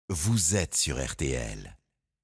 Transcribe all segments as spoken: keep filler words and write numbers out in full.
Vous êtes sur R T L.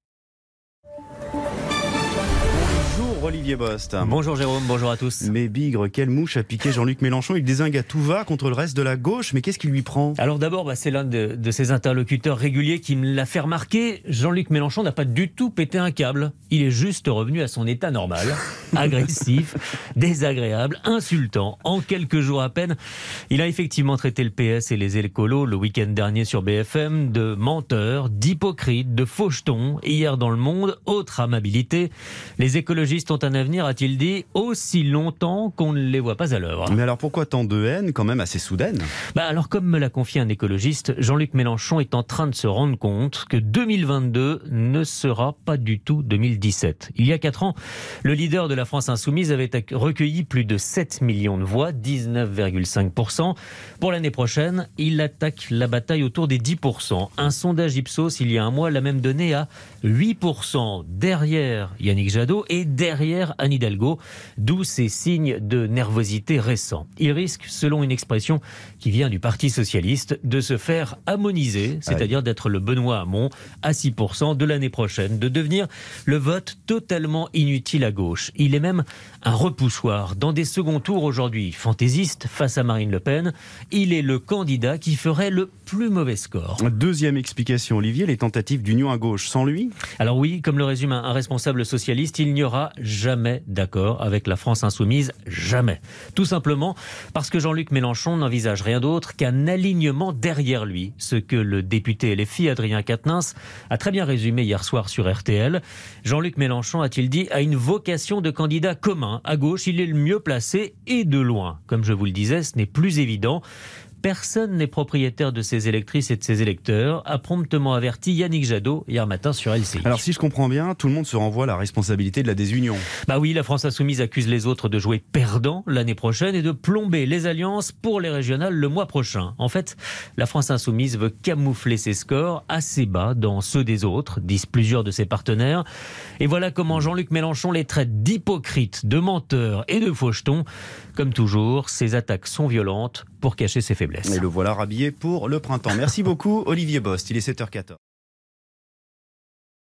Bonjour Olivier Bost. Bonjour Jérôme, bonjour à tous. Mais bigre, quelle mouche a piqué Jean-Luc Mélenchon. Il dézingue à tout va contre le reste de la gauche. Mais qu'est-ce qui lui prend ? Alors d'abord, bah, c'est l'un de, de ses interlocuteurs réguliers qui me l'a fait remarquer. Jean-Luc Mélenchon n'a pas du tout pété un câble. Il est juste revenu à son état normal. Agressif, désagréable, insultant. En quelques jours à peine, il a effectivement traité le P S et les écolos le week-end dernier sur B F M de menteurs, d'hypocrites, de fauchetons. Hier dans Le Monde, autre amabilité. Les écologistes ont un avenir, a-t-il dit, aussi longtemps qu'on ne les voit pas à l'œuvre. Mais alors pourquoi tant de haine, quand même assez soudaine ? Bah alors, comme me l'a confié un écologiste, Jean-Luc Mélenchon est en train de se rendre compte que deux mille vingt-deux ne sera pas du tout deux mille dix-sept. Il y a quatre ans, le leader de la France Insoumise avait recueilli plus de sept millions de voix, dix-neuf virgule cinq pour cent. Pour l'année prochaine, il attaque la bataille autour des dix pour cent. Un sondage Ipsos, il y a un mois, l'a même donné à huit pour cent, derrière Yannick Jadot et derrière Anne Hidalgo, d'où ces signes de nervosité récents. Il risque, selon une expression qui vient du Parti Socialiste, de se faire ammoniser, c'est-à-dire d'être le Benoît Hamon à six pour cent de l'année prochaine, de devenir le vote totalement inutile à gauche. Il est même un repoussoir. Dans des seconds tours aujourd'hui fantaisistes face à Marine Le Pen, il est le candidat qui ferait le plus mauvais score. Deuxième explication, Olivier, les tentatives d'union à gauche sans lui ? Alors oui, comme le résume un responsable socialiste, il n'y aura jamais d'accord avec la France Insoumise, jamais. Tout simplement parce que Jean-Luc Mélenchon n'envisage rien d'autre qu'un alignement derrière lui. Ce que le député L F I, Adrien Quatennens, a très bien résumé hier soir sur R T L. Jean-Luc Mélenchon, a-t-il dit, a une vocation de candidat commun. À gauche, il est le mieux placé et de loin. Comme je vous le disais, ce n'est plus évident. Personne n'est propriétaire de ses électrices et de ses électeurs, a promptement averti Yannick Jadot hier matin sur L C I. Alors si je comprends bien, tout le monde se renvoie la responsabilité de la désunion. Bah oui, la France Insoumise accuse les autres de jouer perdant l'année prochaine et de plomber les alliances pour les régionales le mois prochain. En fait, la France Insoumise veut camoufler ses scores assez bas dans ceux des autres, disent plusieurs de ses partenaires. Et voilà comment Jean-Luc Mélenchon les traite d'hypocrites, de menteurs et de fauchetons. Comme toujours, ses attaques sont violentes pour cacher ses faiblesses. Et le voilà rhabillé pour le printemps. Merci beaucoup Olivier Bost, il est sept heures quatorze.